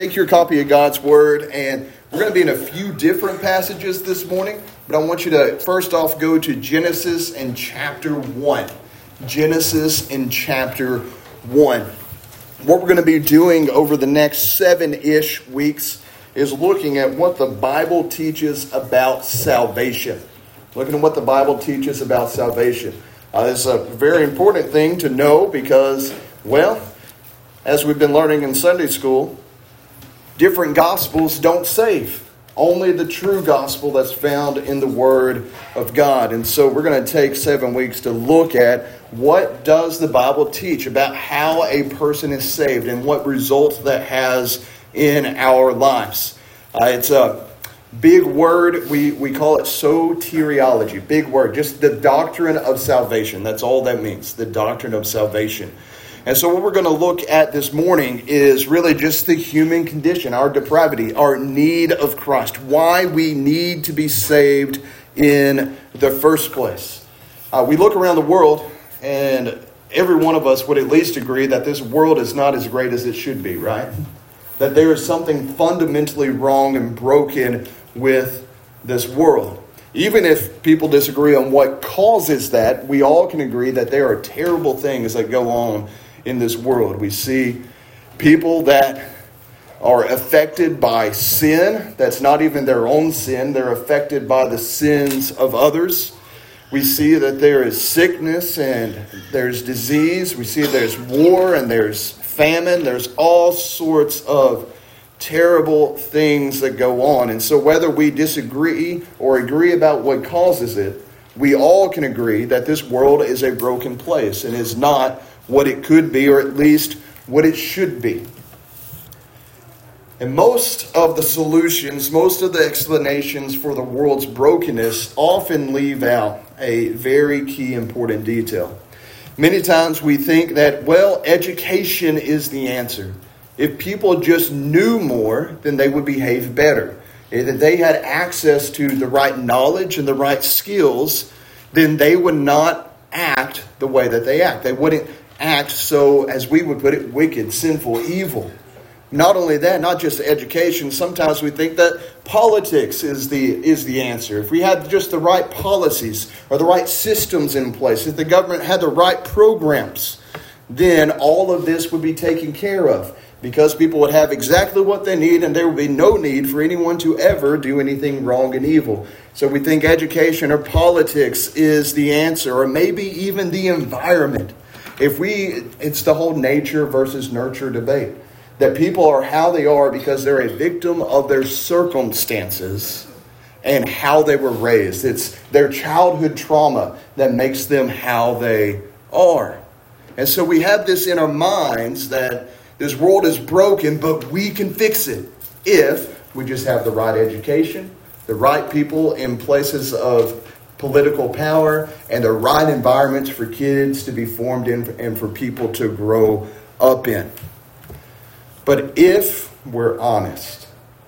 Take your copy of God's Word, and we're going to be in a few different passages this morning, but I want you to first off go to Genesis in chapter 1. Genesis in chapter 1. What we're going to be doing over the next 7-ish weeks is looking at what the Bible teaches about salvation. Looking at what the Bible teaches about salvation. This is a very important thing to know because, well, as we've been learning in Sunday school, different gospels don't save. Only the true gospel that's found in the Word of God. And so we're going to take 7 weeks to look at what does the Bible teach about how a person is saved and what results that has in our lives. It's a big word. We call it soteriology. Big word. Just the doctrine of salvation. That's all that means. The doctrine of salvation. And so what we're going to look at this morning is really just the human condition, our depravity, our need of Christ, why we need to be saved in the first place. We look around the world, and every one of us would at least agree that this world is not as great as it should be, right? That there is something fundamentally wrong and broken with this world. Even if people disagree on what causes that, we all can agree that there are terrible things that go on in this world. We see people that are affected by sin. That's not even their own sin. They're affected by the sins of others. We see that there is sickness and there's disease. We see there's war and there's famine. There's all sorts of terrible things that go on. And so whether we disagree or agree about what causes it, we all can agree that this world is a broken place and is not what it could be, or at least what it should be. And most of the solutions, most of the explanations for the world's brokenness often leave out a very key important detail. Many times we think that, well, education is the answer. If people just knew more, then they would behave better. If they had access to the right knowledge and the right skills, then they would not act the way that they act. They wouldn't act so, as we would put it, wicked, sinful, evil. Not only that, not just education. Sometimes we think that politics is the answer. If we had just the right policies or the right systems in place, if the government had the right programs, then all of this would be taken care of because people would have exactly what they need and there would be no need for anyone to ever do anything wrong and evil. So we think education or politics is the answer, or maybe even the environment. It's the whole nature versus nurture debate. That people are how they are because they're a victim of their circumstances and how they were raised. It's their childhood trauma that makes them how they are. And so we have this in our minds that this world is broken, but we can fix it if we just have the right education, the right people in places of political power, and the right environments for kids to be formed in and for people to grow up in. But if we're honest,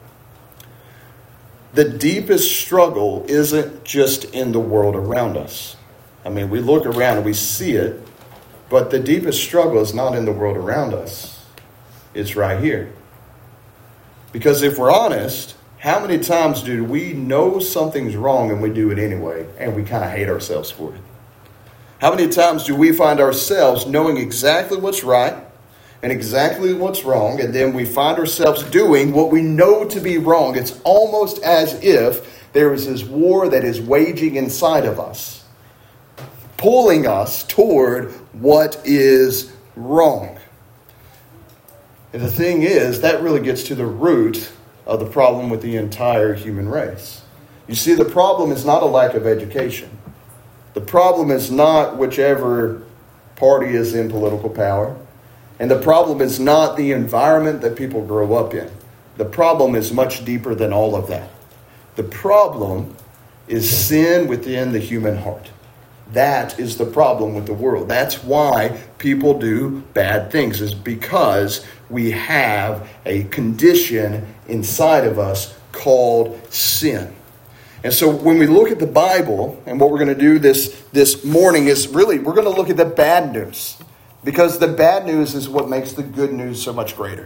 the deepest struggle isn't just in the world around us. I mean, we look around and we see it, but the deepest struggle is not in the world around us. It's right here. Because if we're honest, how many times do we know something's wrong and we do it anyway, and we kind of hate ourselves for it? How many times do we find ourselves knowing exactly what's right and exactly what's wrong, and then we find ourselves doing what we know to be wrong? It's almost as if there is this war that is waging inside of us, pulling us toward what is wrong. And the thing is, that really gets to the root of the problem with the entire human race. You see, the problem is not a lack of education. The problem is not whichever party is in political power. And the problem is not the environment that people grow up in. The problem is much deeper than all of that. The problem is sin within the human heart. That is the problem with the world. That's why people do bad things, is because we have a condition inside of us called sin. And so when we look at the Bible, and what we're going to do this morning is really, we're going to look at the bad news. Because the bad news is what makes the good news so much greater.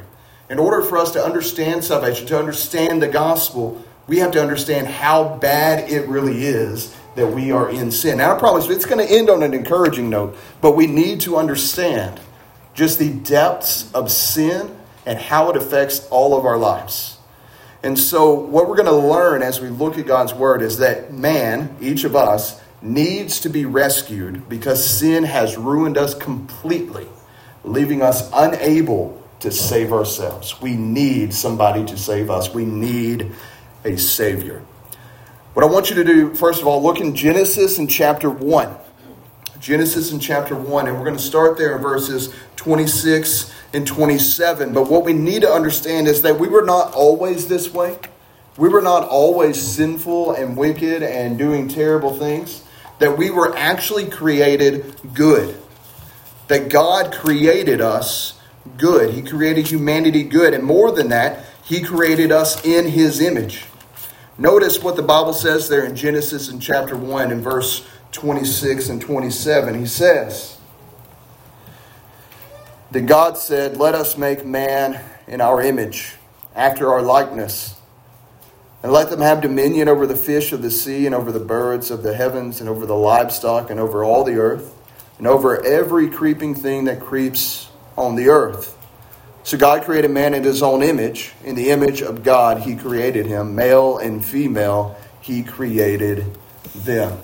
In order for us to understand salvation, to understand the gospel, we have to understand how bad it really is that we are in sin. Now, I promise it's going to end on an encouraging note, but we need to understand just the depths of sin and how it affects all of our lives. And so what we're going to learn as we look at God's word is that man, each of us, needs to be rescued because sin has ruined us completely, leaving us unable to save ourselves. We need somebody to save us. We need a Savior. What I want you to do, first of all, look in Genesis in chapter 1. Genesis in chapter 1, and we're going to start there in verses 26 and 27. But what we need to understand is that we were not always this way. We were not always sinful and wicked and doing terrible things. That we were actually created good. That God created us good. He created humanity good. And more than that, He created us in His image. Notice what the Bible says there in Genesis in chapter 1 in verse 26 and 27. He says, "Then God said, 'Let us make man in our image, after our likeness, and let them have dominion over the fish of the sea and over the birds of the heavens and over the livestock and over all the earth and over every creeping thing that creeps on the earth.' So God created man in His own image. In the image of God He created him. Male and female He created them."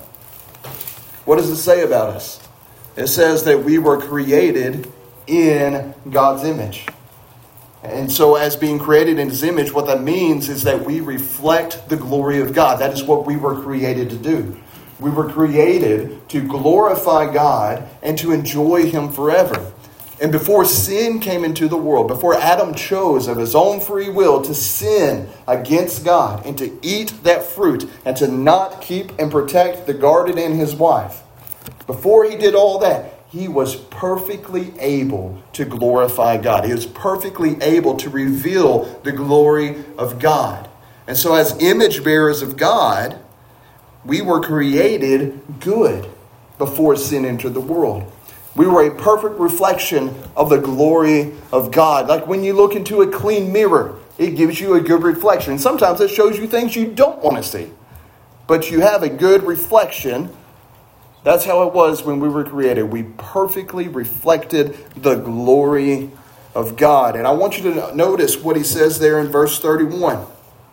What does it say about us? It says that we were created in God's image. And so as being created in His image, what that means is that we reflect the glory of God. That is what we were created to do. We were created to glorify God and to enjoy Him forever. And before sin came into the world, before Adam chose of his own free will to sin against God and to eat that fruit and to not keep and protect the garden and his wife, before he did all that, he was perfectly able to glorify God. He was perfectly able to reveal the glory of God. And so as image bearers of God, we were created good before sin entered the world. We were a perfect reflection of the glory of God. Like when you look into a clean mirror, it gives you a good reflection. Sometimes it shows you things you don't want to see. But you have a good reflection. That's how it was when we were created. We perfectly reflected the glory of God. And I want you to notice what he says there in verse 31.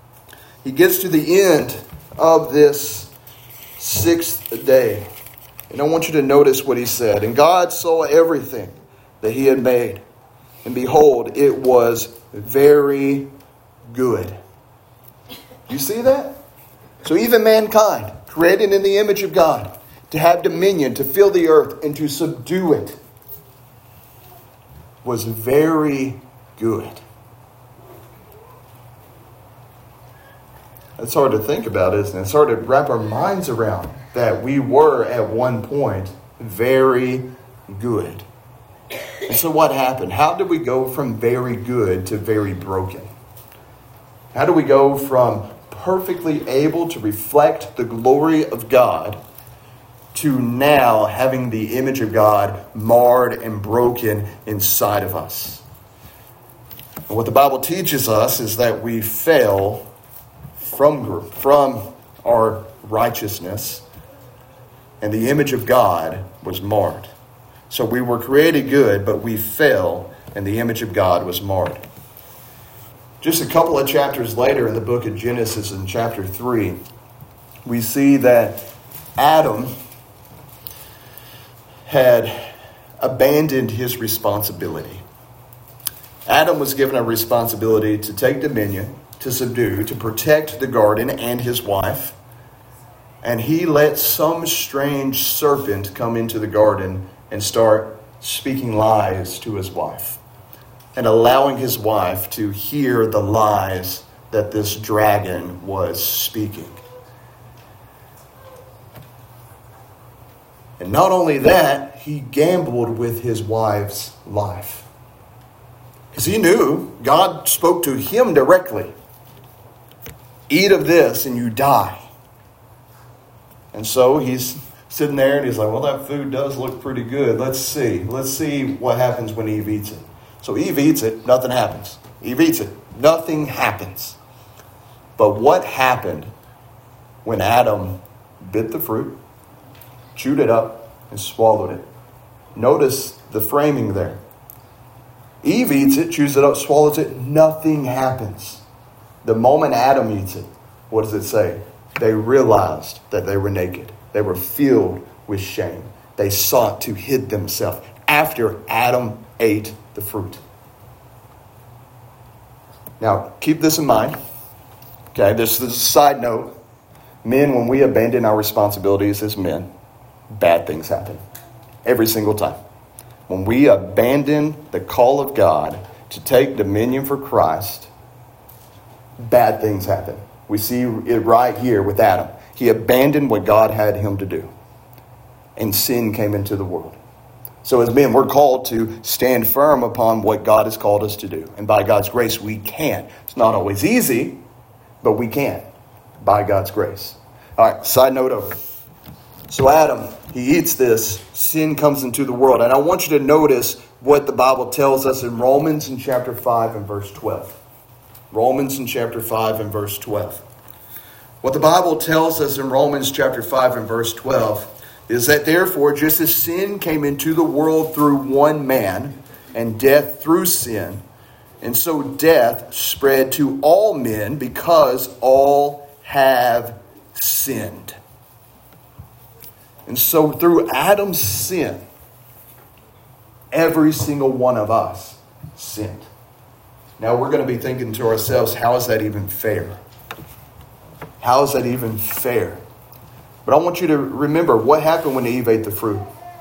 He gets to the end of this sixth day. And I want you to notice what he said. "And God saw everything that He had made. And behold, it was very good." You see that? So even mankind, created in the image of God, to have dominion, to fill the earth, and to subdue it, was very good. That's hard to think about, isn't it? It's hard to wrap our minds around that we were at one point very good. And so what happened? How did we go from very good to very broken? How do we go from perfectly able to reflect the glory of God to now having the image of God marred and broken inside of us? And what the Bible teaches us is that we fell from our righteousness, and the image of God was marred. So we were created good, but we fell, and the image of God was marred. Just a couple of chapters later in the book of Genesis, in chapter 3, we see that Adam had abandoned his responsibility. Adam was given a responsibility to take dominion, to subdue, to protect the garden and his wife. And he let some strange serpent come into the garden and start speaking lies to his wife, and allowing his wife to hear the lies that this dragon was speaking. And not only that, he gambled with his wife's life. Because he knew God spoke to him directly. "Eat of this and you die." And so he's sitting there and he's like, "Well, that food does look pretty good. Let's see. Let's see what happens when Eve eats it." So Eve eats it. Nothing happens. Eve eats it. Nothing happens. But what happened when Adam bit the fruit, chewed it up, and swallowed it? Notice the framing there. Eve eats it, chews it up, swallows it. Nothing happens. The moment Adam eats it, what does it say? They realized that they were naked. They were filled with shame. They sought to hid themselves after Adam ate the fruit. Now, keep this in mind. Okay, this is a side note. Men, when we abandon our responsibilities as men, bad things happen. Every single time. When we abandon the call of God to take dominion for Christ, bad things happen. We see it right here with Adam. He abandoned what God had him to do. And sin came into the world. So as men, we're called to stand firm upon what God has called us to do. And by God's grace, we can. It's not always easy, but we can. By God's grace. All right, side note over. So Adam, he eats this. Sin comes into the world. And I want you to notice what the Bible tells us in Romans in chapter 5 and verse 12. Romans in chapter 5 and verse 12. What the Bible tells us in Romans chapter 5 and verse 12 is that therefore, just as sin came into the world through one man, and death through sin, and so death spread to all men because all have sinned. And so through Adam's sin, every single one of us sinned. Now we're going to be thinking to ourselves, how is that even fair? How is that even fair? But I want you to remember what happened when Eve ate the fruit.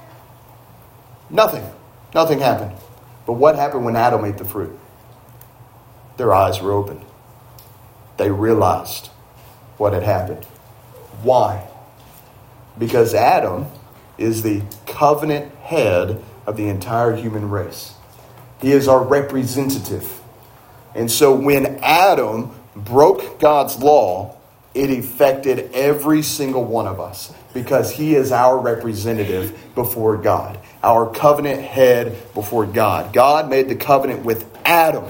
Nothing. Nothing happened. But what happened when Adam ate the fruit? Their eyes were opened. They realized what had happened. Why? Because Adam is the covenant head of the entire human race. He is our representative. And so when Adam broke God's law, it affected every single one of us because he is our representative before God, our covenant head before God. God made the covenant with Adam.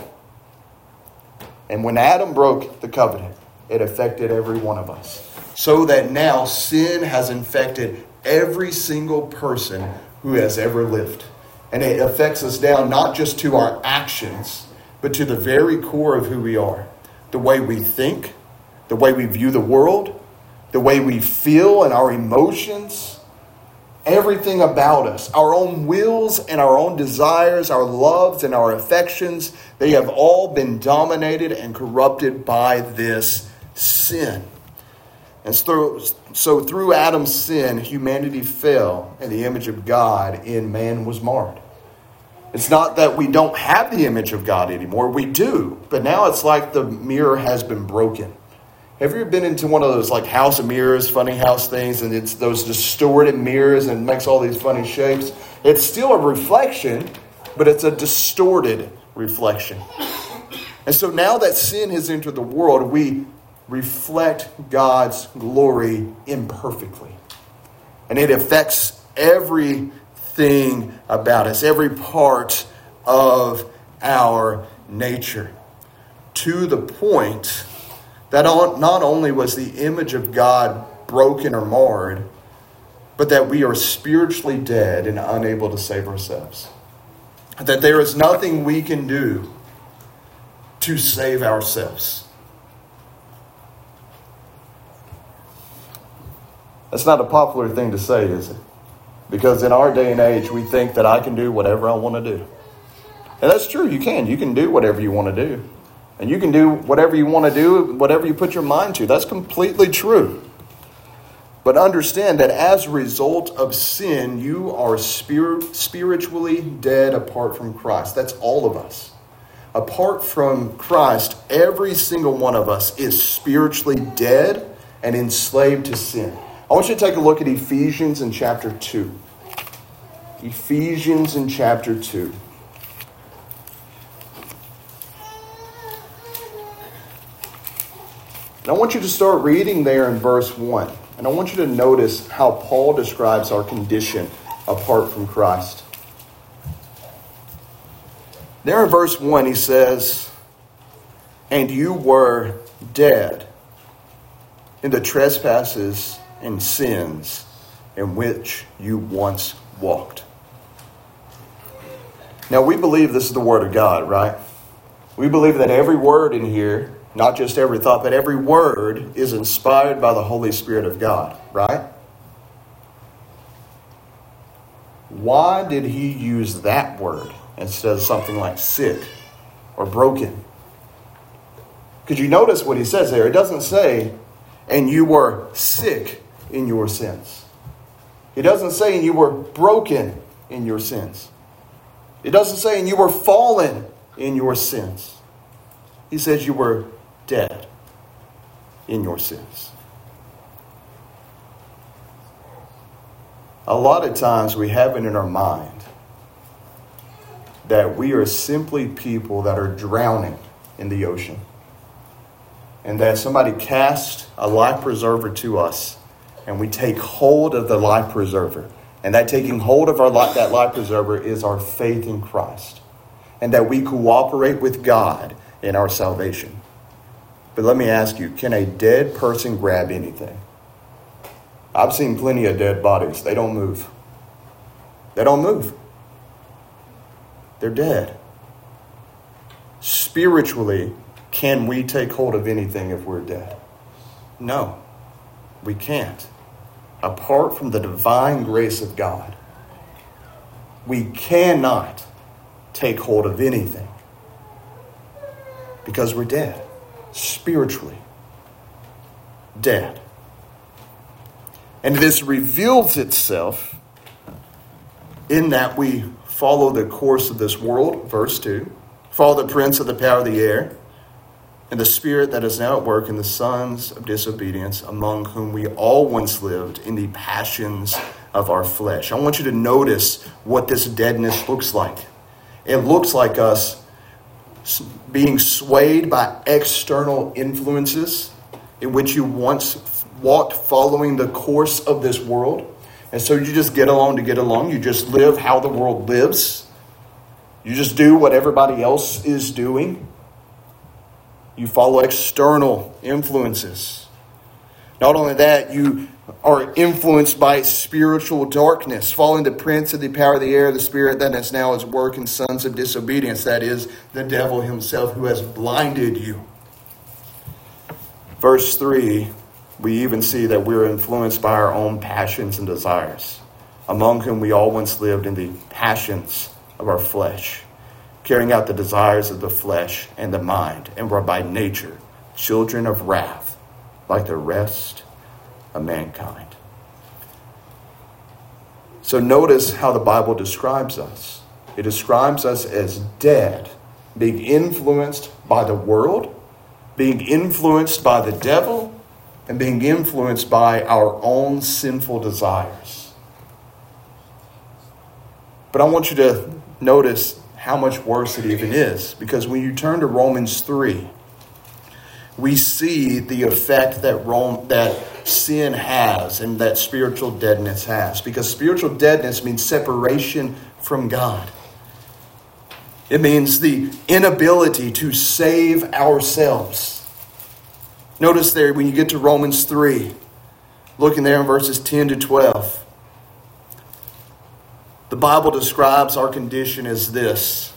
And when Adam broke the covenant, it affected every one of us. So that now sin has infected every single person who has ever lived. And it affects us down not just to our actions, but to the very core of who we are. The way we think, the way we view the world, the way we feel and our emotions, everything about us, our own wills and our own desires, our loves and our affections, they have all been dominated and corrupted by this sin. And so through Adam's sin, humanity fell and the image of God in man was marred. It's not that we don't have the image of God anymore. We do. But now it's like the mirror has been broken. Have you ever been into one of those like house of mirrors, funny house things, and it's those distorted mirrors and it makes all these funny shapes? It's still a reflection, but it's a distorted reflection. And so now that sin has entered the world, we reflect God's glory imperfectly. And it affects everything about us, every part of our nature, to the point that not only was the image of God broken or marred, but that we are spiritually dead and unable to save ourselves. That there is nothing we can do to save ourselves. That's not a popular thing to say, is it? Because in our day and age, we think that I can do whatever I want to do. And that's true, you can. You can do whatever you want to do. And you can do whatever you want to do, whatever you put your mind to. That's completely true. But understand that as a result of sin, you are spiritually dead apart from Christ. That's all of us. Apart from Christ, every single one of us is spiritually dead and enslaved to sin. I want you to take a look at Ephesians in chapter 2. Ephesians in chapter 2. And I want you to start reading there in verse 1. And I want you to notice how Paul describes our condition apart from Christ. There in verse 1 he says, And you were dead in the trespasses and sins in which you once walked. Now, we believe this is the Word of God, right? We believe that every word in here, not just every thought, but every word is inspired by the Holy Spirit of God, right? Why did he use that word instead of something like sick or broken? Because you notice what he says there. It doesn't say, and you were sick in your sins. It doesn't say, and you were broken in your sins. It doesn't say, and you were fallen in your sins. He says you were dead in your sins. A lot of times we have it in our mind that we are simply people that are drowning in the ocean. And that somebody cast a life preserver to us and we take hold of the life preserver. And that taking hold of that life preserver is our faith in Christ. And that we cooperate with God in our salvation. But let me ask you, can a dead person grab anything? I've seen plenty of dead bodies. They don't move. They don't move. They're dead. Spiritually, can we take hold of anything if we're dead? No, we can't. Apart from the divine grace of God, we cannot take hold of anything because we're dead. Spiritually dead. And this reveals itself in that we follow the course of this world, verse 2. Follow the prince of the power of the air, and the spirit that is now at work in the sons of disobedience, among whom we all once lived in the passions of our flesh. I want you to notice what this deadness looks like. It looks like us being swayed by external influences in which you once walked following the course of this world. And so you just get along to get along. You just live how the world lives. You just do what everybody else is doing. You follow external influences. Not only that, you are influenced by spiritual darkness, following the prince of the power of the air, the spirit that is now at work in sons of disobedience. That is the devil himself who has blinded you. Verse 3, we even see that we're influenced by our own passions and desires, among whom we all once lived in the passions of our flesh, carrying out the desires of the flesh and the mind, and were by nature children of wrath, like the rest of mankind. So notice how the Bible describes us. It describes us as dead, being influenced by the world, being influenced by the devil, and being influenced by our own sinful desires. But I want you to notice how much worse it even is. Because when you turn to Romans 3, we see the effect that sin has and that spiritual deadness has. Because spiritual deadness means separation from God. It means the inability to save ourselves. Notice there when you get to Romans 3, looking there in verses 10 to 12. The Bible describes our condition as this: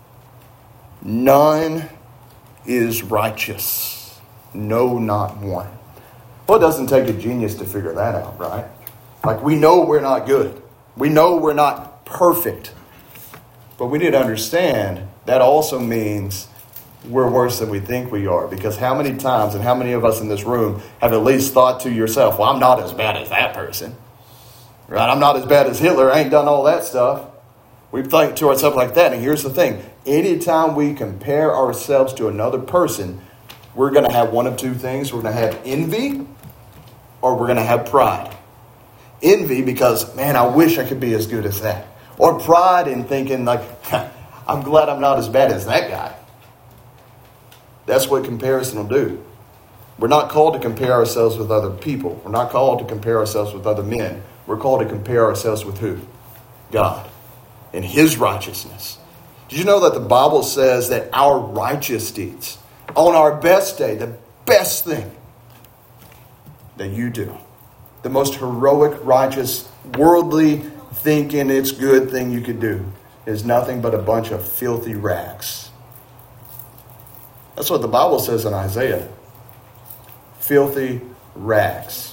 none is righteous, no, not one. Well, it doesn't take a genius to figure that out, right? Like, we know we're not good. We know we're not perfect. But we need to understand that also means we're worse than we think we are. Because how many times and how many of us in this room have at least thought to yourself, well, I'm not as bad as that person. Right? I'm not as bad as Hitler. I ain't done all that stuff. We think to ourselves like that. And here's the thing. Anytime we compare ourselves to another person, we're going to have one of two things. We're going to have envy or we're going to have pride. Envy because, man, I wish I could be as good as that. Or pride in thinking like, I'm glad I'm not as bad as that guy. That's what comparison will do. We're not called to compare ourselves with other people. We're not called to compare ourselves with other men. We're called to compare ourselves with who? God. And His righteousness. Did you know that the Bible says that our righteous deeds, On our best day, the best thing that you do, the most heroic, righteous, worldly, thinking it's good thing you could do, is nothing but a bunch of filthy rags. That's what the Bible says in Isaiah. Filthy rags.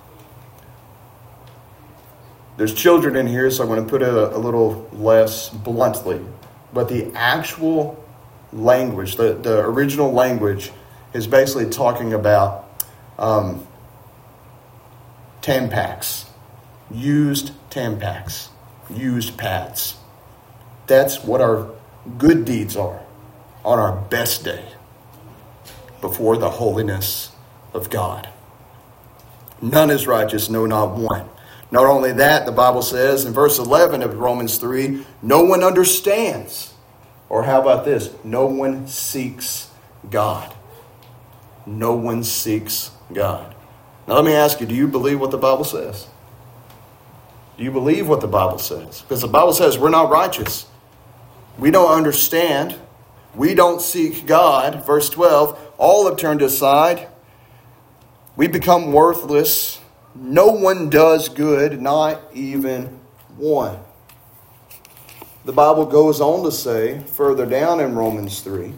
There's children in here, so I'm going to put it a little less bluntly. But the actual language, the original language, is basically talking about Tampax. Used Tampax. Used pads. That's what our good deeds are on our best day before the holiness of God. None is righteous, no, not one. Not only that, the Bible says in verse 11 of Romans 3, no one understands. Or how about this? No one seeks God. No one seeks God. Now let me ask you, do you believe what the Bible says? Do you believe what the Bible says? Because the Bible says we're not righteous. We don't understand. We don't seek God. Verse 12, all have turned aside. We become worthless. No one does good, not even one. The Bible goes on to say, further down in Romans 3,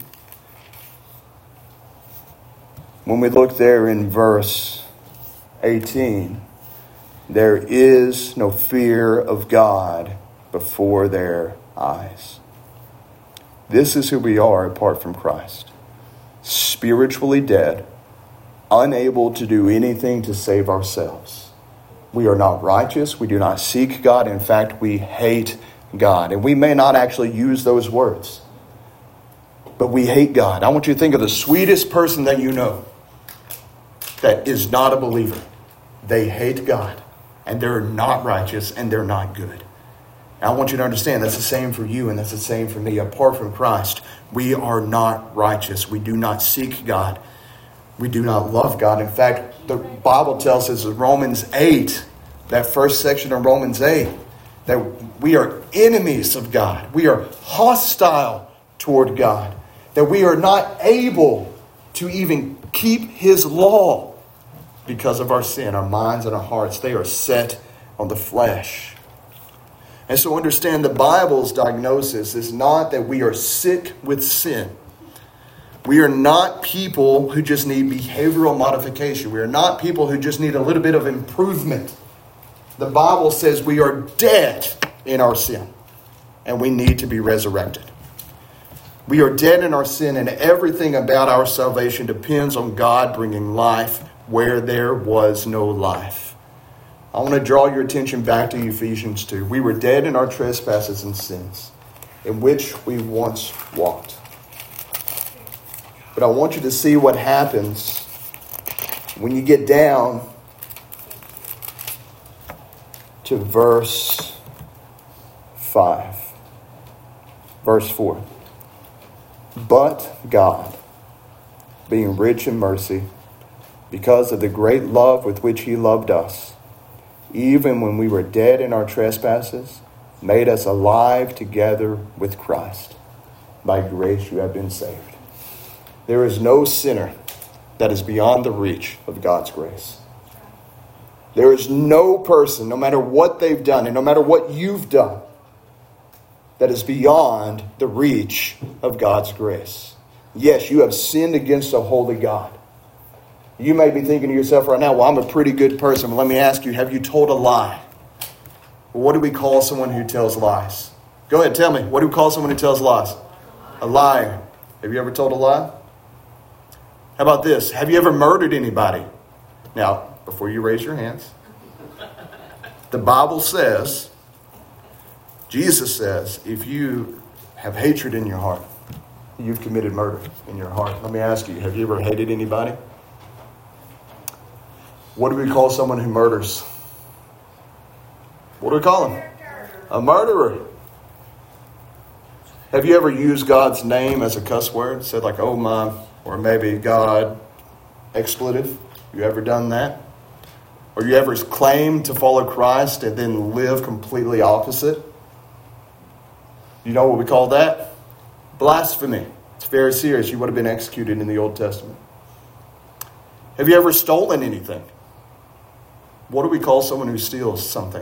when we look there in verse 18, there is no fear of God before their eyes. This is who we are apart from Christ. Spiritually dead, unable to do anything to save ourselves. We are not righteous. We do not seek God. In fact, we hate God. And we may not actually use those words, but we hate God. I want you to think of the sweetest person that you know that is not a believer. They hate God, and they're not righteous, and they're not good. I want you to understand that's the same for you, and that's the same for me. Apart from Christ, we are not righteous. We do not seek God. We do not love God. In fact, the Bible tells us in Romans 8, that first section of Romans 8, that we are enemies of God. We are hostile toward God. That we are not able to even keep His law because of our sin. Our minds and our hearts, they are set on the flesh. And so understand the Bible's diagnosis is not that we are sick with sin. We are not people who just need behavioral modification. We are not people who just need a little bit of improvement. The Bible says we are dead in our sin, and we need to be resurrected. We are dead in our sin, and everything about our salvation depends on God bringing life where there was no life. I want to draw your attention back to Ephesians 2. We were dead in our trespasses and sins, in which we once walked. But I want you to see what happens when you get down to verse 5. Verse 4. But God, being rich in mercy, because of the great love with which He loved us, even when we were dead in our trespasses, made us alive together with Christ. By grace you have been saved. There is no sinner that is beyond the reach of God's grace. There is no person, no matter what they've done and no matter what you've done, that is beyond the reach of God's grace. Yes, you have sinned against a holy God. You may be thinking to yourself right now, well, I'm a pretty good person. Well, let me ask you, have you told a lie? Well, what do we call someone who tells lies? Go ahead, tell me. What do we call someone who tells lies? A liar. Have you ever told a lie? How about this? Have you ever murdered anybody? Now, before you raise your hands, the Bible says, Jesus says, if you have hatred in your heart, you've committed murder in your heart. Let me ask you, have you ever hated anybody? What do we call someone who murders? What do we call him? A murderer. Have you ever used God's name as a cuss word? Said like, oh my, or maybe God, expletive. You ever done that? Or you ever claimed to follow Christ and then live completely opposite? You know what we call that? Blasphemy. It's very serious. You would have been executed in the Old Testament. Have you ever stolen anything? What do we call someone who steals something?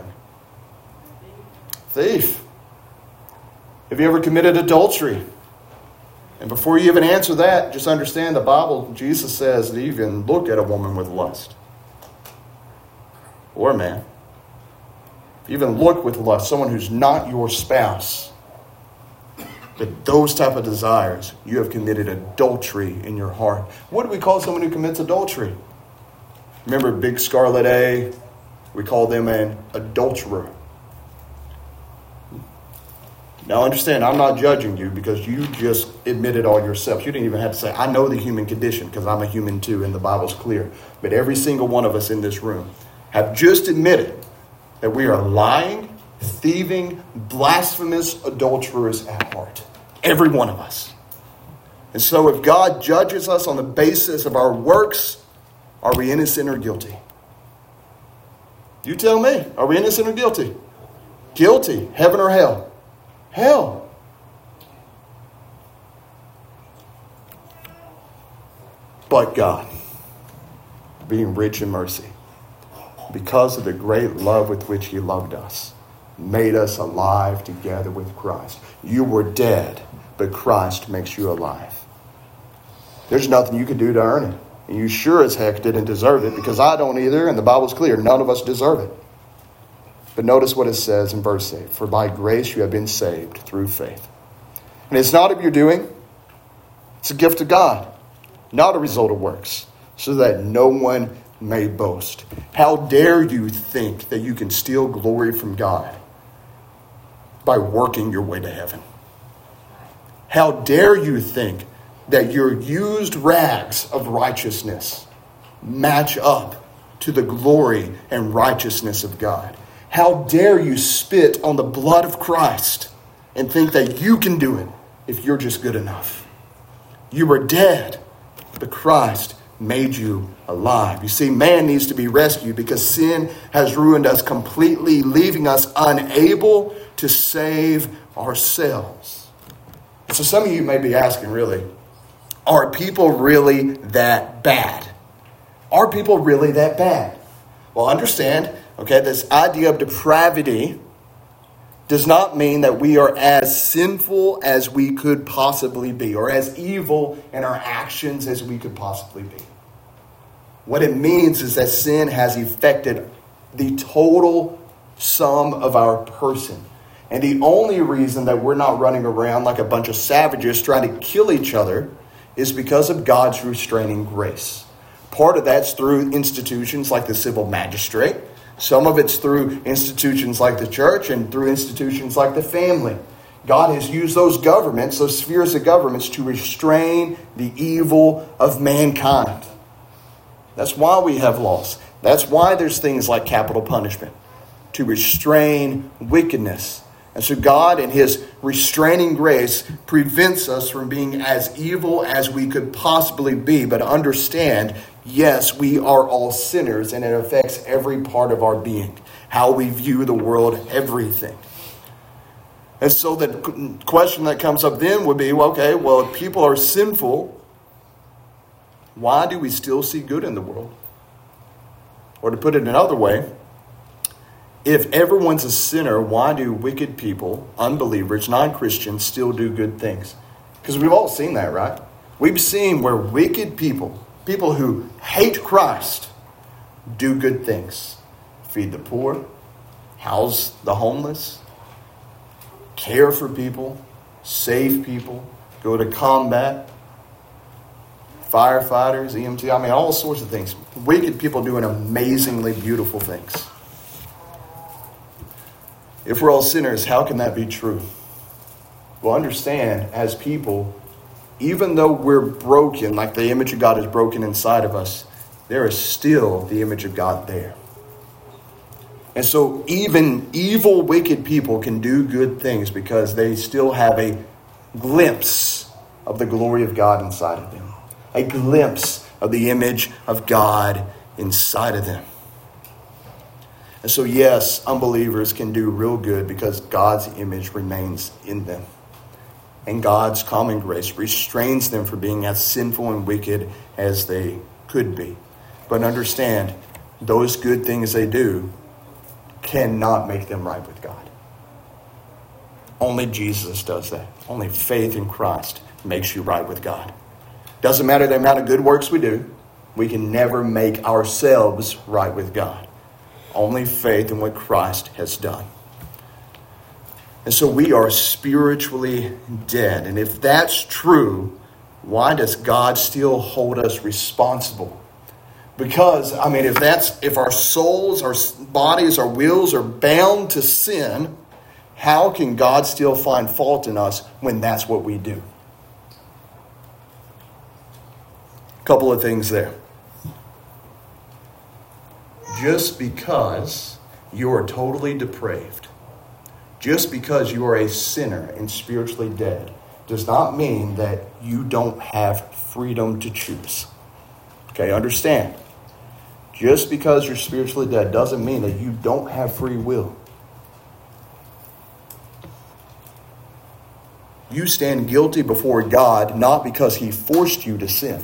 Thief. Have you ever committed adultery? And before you even answer that, just understand the Bible, Jesus says to even look at a woman with lust. Or a man. If you even look with lust, someone who's not your spouse, but those type of desires, you have committed adultery in your heart. What do we call someone who commits adultery? Remember Big Scarlet A? We call them an adulterer. Now understand, I'm not judging you because you just admitted all yourself. You didn't even have to say, I know the human condition because I'm a human too and the Bible's clear. But every single one of us in this room have just admitted that we are lying, thieving, blasphemous adulterers at heart. Every one of us. And so if God judges us on the basis of our works, are we innocent or guilty? You tell me. Are we innocent or guilty? Guilty. Heaven or hell? Hell. But God, being rich in mercy, because of the great love with which He loved us, made us alive together with Christ. You were dead, but Christ makes you alive. There's nothing you can do to earn it. And you sure as heck didn't deserve it, because I don't either, and the Bible's clear. None of us deserve it. But notice what it says in verse 8. For by grace you have been saved through faith. And it's not of your doing. It's a gift of God, not a result of works, so that no one may boast. How dare you think that you can steal glory from God by working your way to heaven? How dare you think that your used rags of righteousness match up to the glory and righteousness of God? How dare you spit on the blood of Christ and think that you can do it if you're just good enough? You were dead, but Christ made you alive. You see, man needs to be rescued because sin has ruined us completely, leaving us unable to save ourselves. So some of you may be asking, really, are people really that bad? Are people really that bad? Well, understand, okay, this idea of depravity does not mean that we are as sinful as we could possibly be, or as evil in our actions as we could possibly be. What it means is that sin has affected the total sum of our person. And the only reason that we're not running around like a bunch of savages trying to kill each other is because of God's restraining grace. Part of that's through institutions like the civil magistrate. Some of it's through institutions like the church and through institutions like the family. God has used those governments, those spheres of governments, to restrain the evil of mankind. That's why we have laws. That's why there's things like capital punishment, to restrain wickedness. And so God, in His restraining grace, prevents us from being as evil as we could possibly be. But understand, yes, we are all sinners, and it affects every part of our being. How we view the world, everything. And so the question that comes up then would be, if people are sinful, why do we still see good in the world? Or to put it another way, if everyone's a sinner, why do wicked people, unbelievers, non-Christians, still do good things? Because we've all seen that, right? We've seen where wicked people, people who hate Christ, do good things. Feed the poor, house the homeless, care for people, save people, go to combat, firefighters, EMT, all sorts of things. Wicked people doing amazingly beautiful things. If we're all sinners, how can that be true? Well, understand, as people, even though we're broken, like the image of God is broken inside of us, there is still the image of God there. And so even evil, wicked people can do good things because they still have a glimpse of the glory of God inside of them. A glimpse of the image of God inside of them. And so, yes, unbelievers can do real good because God's image remains in them. And God's common grace restrains them from being as sinful and wicked as they could be. But understand, those good things they do cannot make them right with God. Only Jesus does that. Only faith in Christ makes you right with God. Doesn't matter the amount of good works we do. We can never make ourselves right with God. Only faith in what Christ has done. And so we are spiritually dead. And if that's true, why does God still hold us responsible? Because, if our souls, our bodies, our wills are bound to sin, how can God still find fault in us when that's what we do? A couple of things there. Just because you are totally depraved, just because you are a sinner and spiritually dead, does not mean that you don't have freedom to choose. Okay, understand. Just because you're spiritually dead doesn't mean that you don't have free will. You stand guilty before God not because He forced you to sin.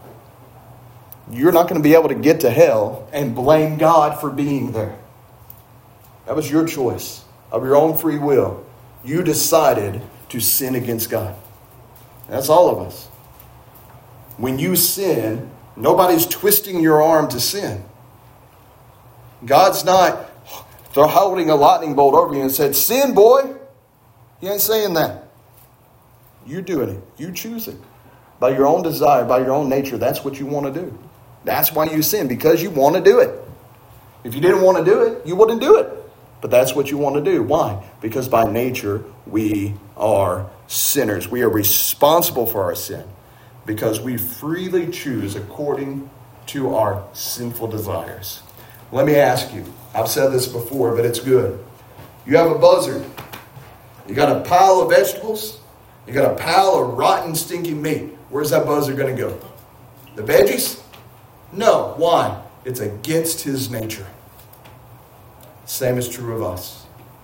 You're not going to be able to get to hell and blame God for being there. That was your choice. Of your own free will, you decided to sin against God. That's all of us. When you sin, nobody's twisting your arm to sin. God's not holding a lightning bolt over you and said, "Sin, boy." He ain't saying that. You're doing it. You choose it. By your own desire, by your own nature, that's what you want to do. That's why you sin, because you want to do it. If you didn't want to do it, you wouldn't do it. But that's what you want to do. Why? Because by nature, we are sinners. We are responsible for our sin because we freely choose according to our sinful desires. Let me ask you, I've said this before, but it's good. You have a buzzard. You got a pile of vegetables. You got a pile of rotten, stinking meat. Where's that buzzard going to go? The veggies? No. Why? It's against his nature. Same is true of us.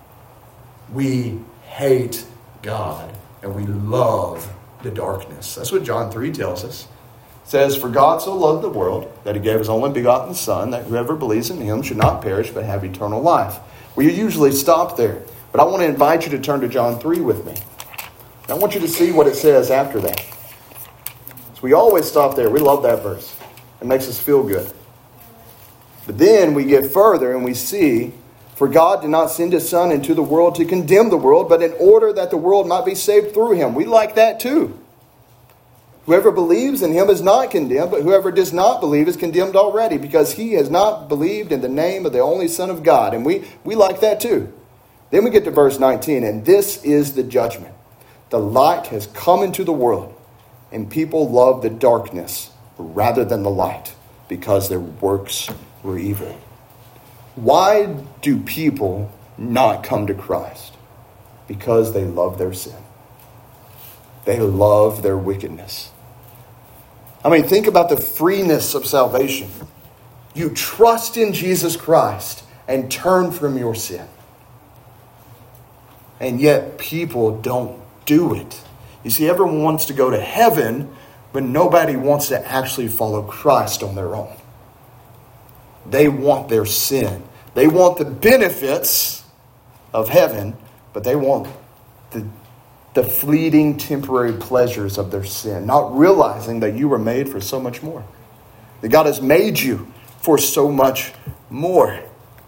We hate God and we love the darkness. That's what John 3 tells us. It says, "For God so loved the world that He gave His only begotten Son, that whoever believes in Him should not perish but have eternal life." We usually stop there, but I want to invite you to turn to John 3 with me. I want you to see what it says after that. So we always stop there. We love that verse. It makes us feel good. But then we get further and we see, "For God did not send His Son into the world to condemn the world, but in order that the world might be saved through Him." We like that too. "Whoever believes in Him is not condemned, but whoever does not believe is condemned already, because he has not believed in the name of the only Son of God." And we like that too. Then we get to verse 19, "And this is the judgment. The light has come into the world, and people love the darkness rather than the light, because their works were evil." Why do people not come to Christ? Because they love their sin. They love their wickedness. Think about the freeness of salvation. You trust in Jesus Christ and turn from your sin. And yet people don't do it. You see, everyone wants to go to heaven, but nobody wants to actually follow Christ on their own. They want their sin. They want the benefits of heaven, but they want the fleeting temporary pleasures of their sin, not realizing that you were made for so much more. That God has made you for so much more.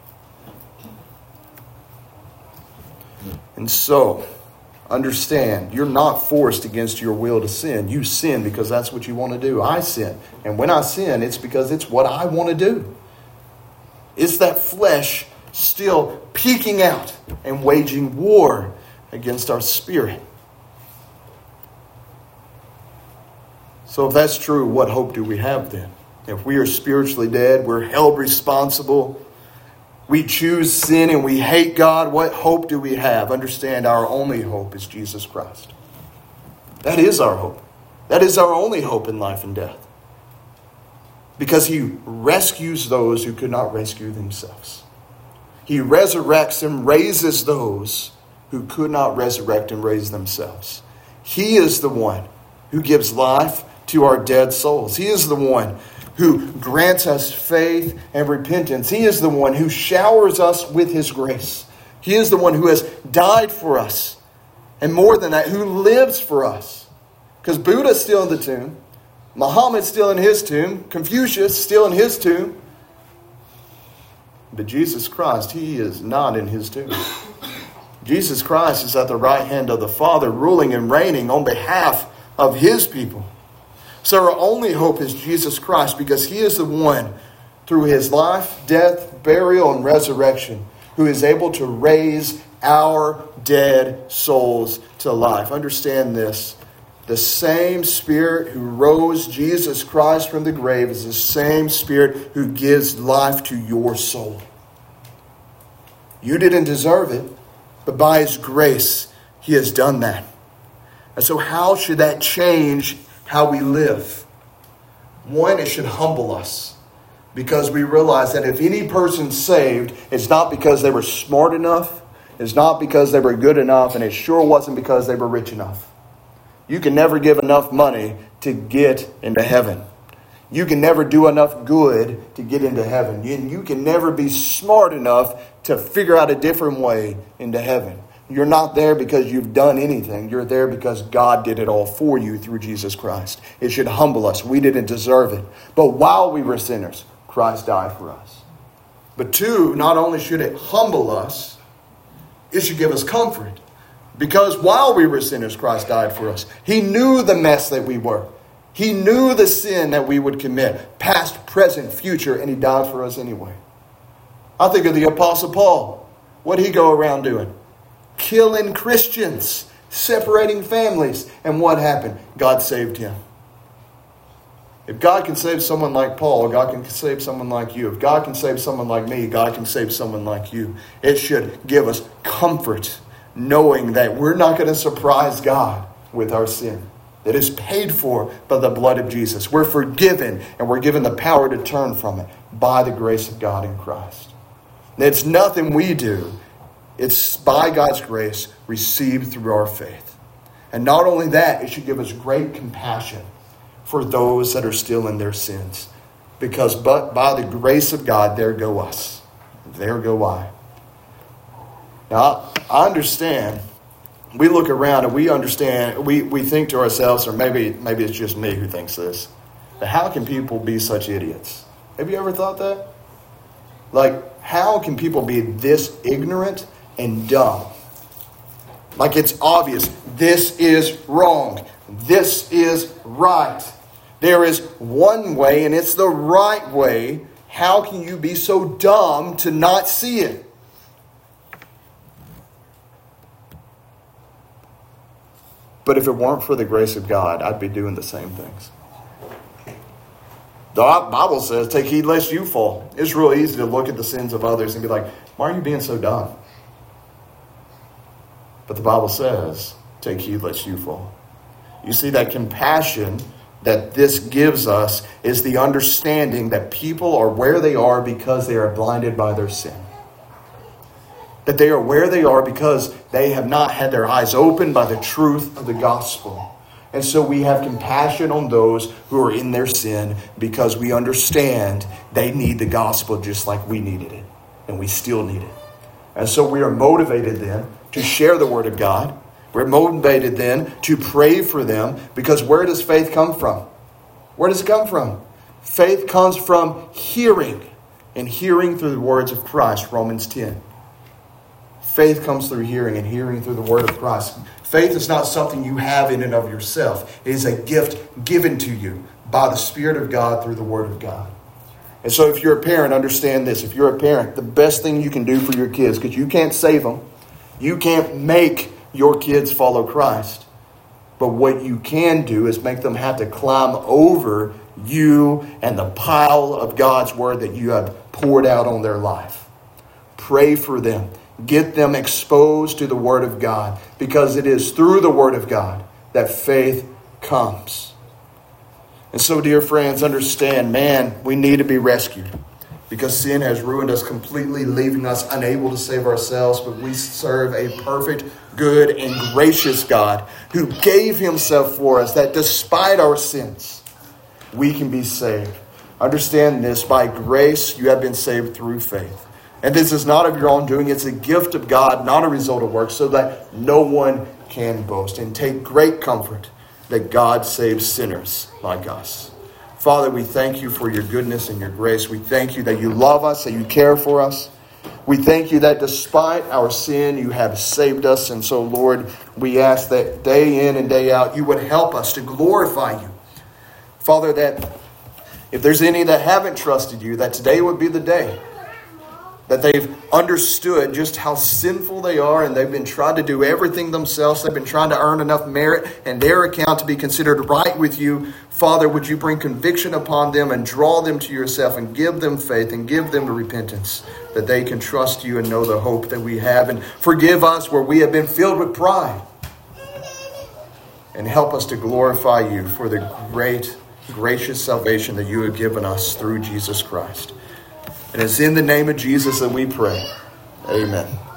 And so, understand, you're not forced against your will to sin. You sin because that's what you want to do. I sin. And when I sin, it's because it's what I want to do. It's that flesh still peeking out and waging war against our spirit. So if that's true, what hope do we have then? If we are spiritually dead, we're held responsible, we choose sin and we hate God, what hope do we have? Understand, our only hope is Jesus Christ. That is our hope. That is our only hope in life and death. Because He rescues those who could not rescue themselves. He resurrects and raises those who could not resurrect and raise themselves. He is the one who gives life to our dead souls. He is the one who grants us faith and repentance. He is the one who showers us with His grace. He is the one who has died for us. And more than that, who lives for us. Because Buddha's still in the tomb. Muhammad's still in his tomb. Confucius still in his tomb. But Jesus Christ, He is not in His tomb. Jesus Christ is at the right hand of the Father, ruling and reigning on behalf of His people. So our only hope is Jesus Christ, because He is the one, through His life, death, burial, and resurrection, who is able to raise our dead souls to life. Understand this. The same Spirit who rose Jesus Christ from the grave is the same Spirit who gives life to your soul. You didn't deserve it, but by His grace, He has done that. And so how should that change how we live? One, it should humble us, because we realize that if any person's saved, it's not because they were smart enough, it's not because they were good enough, and it sure wasn't because they were rich enough. You can never give enough money to get into heaven. You can never do enough good to get into heaven. You can never be smart enough to figure out a different way into heaven. You're not there because you've done anything. You're there because God did it all for you through Jesus Christ. It should humble us. We didn't deserve it. But while we were sinners, Christ died for us. But two, not only should it humble us, it should give us comfort. Because while we were sinners, Christ died for us. He knew the mess that we were. He knew the sin that we would commit, past, present, future, and He died for us anyway. I think of the Apostle Paul. What did he go around doing? Killing Christians, separating families. And what happened? God saved him. If God can save someone like Paul, God can save someone like you. If God can save someone like me, God can save someone like you. It should give us comfort, knowing that we're not going to surprise God with our sin. That is paid for by the blood of Jesus. We're forgiven, and we're given the power to turn from it by the grace of God in Christ. And it's nothing we do. It's by God's grace received through our faith. And not only that, it should give us great compassion for those that are still in their sins. Because but by the grace of God, there go us. There go I. Now, I understand. We look around and we understand, we think to ourselves, or maybe it's just me who thinks this, but how can people be such idiots? Have you ever thought that? Like, how can people be this ignorant and dumb? Like, it's obvious. This is wrong. This is right. There is one way, and it's the right way. How can you be so dumb to not see it? But if it weren't for the grace of God, I'd be doing the same things. The Bible says, take heed lest you fall. It's real easy to look at the sins of others and be like, why are you being so dumb? But the Bible says, take heed lest you fall. You see, that compassion that this gives us is the understanding that people are where they are because they are blinded by their sin. That they are where they are because they have not had their eyes opened by the truth of the gospel. And so we have compassion on those who are in their sin because we understand they need the gospel just like we needed it. And we still need it. And so we are motivated then to share the word of God. We're motivated then to pray for them, because where does faith come from? Where does it come from? Faith comes from hearing, and hearing through the words of Christ, Romans 10. Faith comes through hearing, and hearing through the word of Christ. Faith is not something you have in and of yourself. It is a gift given to you by the Spirit of God through the word of God. And so if you're a parent, understand this. If you're a parent, the best thing you can do for your kids, because you can't save them, you can't make your kids follow Christ. But what you can do is make them have to climb over you and the pile of God's word that you have poured out on their life. Pray for them. Get them exposed to the word of God, because it is through the word of God that faith comes. And so, dear friends, understand, man, we need to be rescued. because sin has ruined us completely, leaving us unable to save ourselves. But we serve a perfect, good, and gracious God who gave himself for us, that despite our sins, we can be saved. Understand this, by grace you have been saved through faith. And this is not of your own doing, it's a gift of God, not a result of works, so that no one can boast. And take great comfort that God saves sinners like us. Father, we thank you for your goodness and your grace. We thank you that you love us, that you care for us. We thank you that despite our sin, you have saved us. And so, Lord, we ask that day in and day out, you would help us to glorify you. Father, that if there's any that haven't trusted you, that today would be the day that they've understood just how sinful they are, and they've been trying to do everything themselves. They've been trying to earn enough merit in their account to be considered right with you. Father, would you bring conviction upon them and draw them to yourself and give them faith and give them the repentance that they can trust you and know the hope that we have. And forgive us where we have been filled with pride. And help us to glorify you for the great, gracious salvation that you have given us through Jesus Christ. And it's in the name of Jesus that we pray. Amen.